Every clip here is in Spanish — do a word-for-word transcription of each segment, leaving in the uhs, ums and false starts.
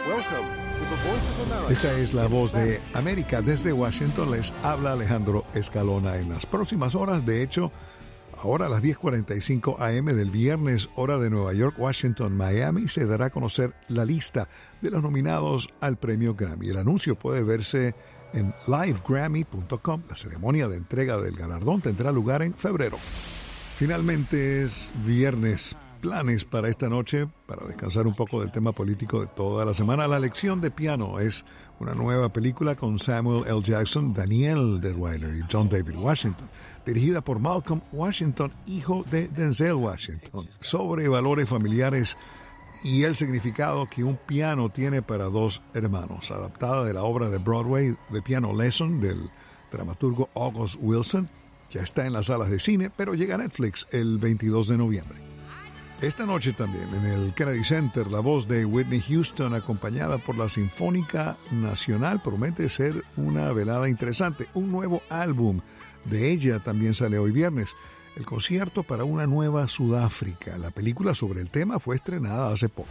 Esta es la voz de América. Desde Washington les habla Alejandro Escalona. En las próximas horas, de hecho, ahora a las diez cuarenta y cinco a eme del viernes, hora de Nueva York, Washington, Miami, se dará a conocer la lista de los nominados al premio Grammy. El anuncio puede verse en live grammy punto com. La ceremonia de entrega del galardón tendrá lugar en febrero. Finalmente es viernes. Planes para esta noche, para descansar un poco del tema político de toda la semana. La lección de piano es una nueva película con Samuel L. Jackson, Daniel Detweiler y John David Washington, dirigida por Malcolm Washington, hijo de Denzel Washington, sobre valores familiares y el significado que un piano tiene para dos hermanos, adaptada de la obra de Broadway The Piano Lesson del dramaturgo August Wilson. Ya está en las salas de cine, pero llega a Netflix el veintidós de noviembre. Esta noche también, en el Kennedy Center, la voz de Whitney Houston, acompañada por la Sinfónica Nacional, promete ser una velada interesante. Un nuevo álbum de ella también sale hoy viernes. El concierto para una nueva Sudáfrica. La película sobre el tema fue estrenada hace poco.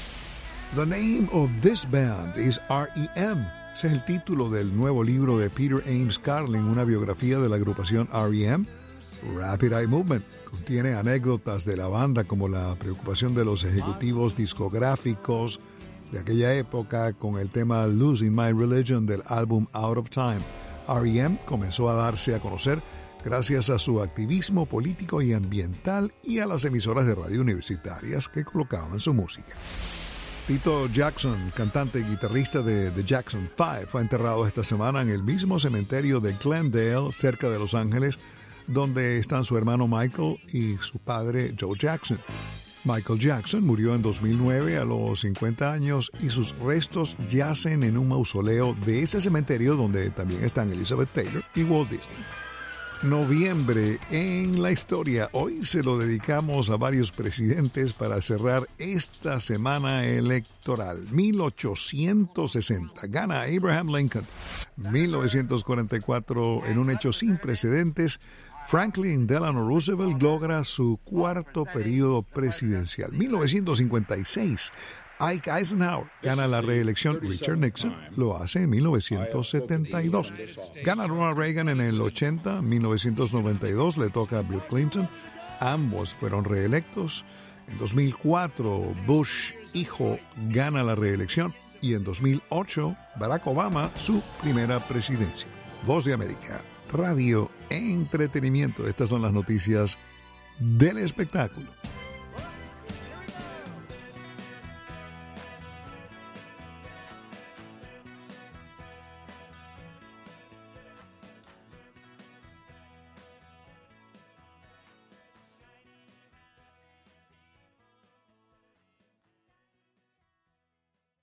The name of this band is R E M. Ese es el título del nuevo libro de Peter Ames Carlin, una biografía de la agrupación R E M. Rapid Eye Movement contiene anécdotas de la banda como la preocupación de los ejecutivos discográficos de aquella época con el tema Losing My Religion del álbum Out of Time. R E M comenzó a darse a conocer gracias a su activismo político y ambiental y a las emisoras de radio universitarias que colocaban su música. Tito Jackson, cantante y guitarrista de The Jackson Five, fue enterrado esta semana en el mismo cementerio de Glendale, cerca de Los Ángeles, donde están su hermano Michael y su padre Joe Jackson. Michael Jackson murió en dos mil nueve a los cincuenta años y sus restos yacen en un mausoleo de ese cementerio donde también están Elizabeth Taylor y Walt Disney. Noviembre en la historia. Hoy se lo dedicamos a varios presidentes para cerrar esta semana electoral. mil ochocientos sesenta. Gana Abraham Lincoln. mil novecientos cuarenta y cuatro, en un hecho sin precedentes, Franklin Delano Roosevelt logra su cuarto periodo presidencial. mil novecientos cincuenta y seis. Ike Eisenhower gana la reelección. Richard Nixon lo hace en mil novecientos setenta y dos. Gana Ronald Reagan en el ochenta. mil novecientos noventa y dos le toca a Bill Clinton. Ambos fueron reelectos. En dos mil cuatro, Bush, hijo, gana la reelección. Y en dos mil ocho, Barack Obama, su primera presidencia. Voz de América, radio, entretenimiento. Estas son las noticias del espectáculo.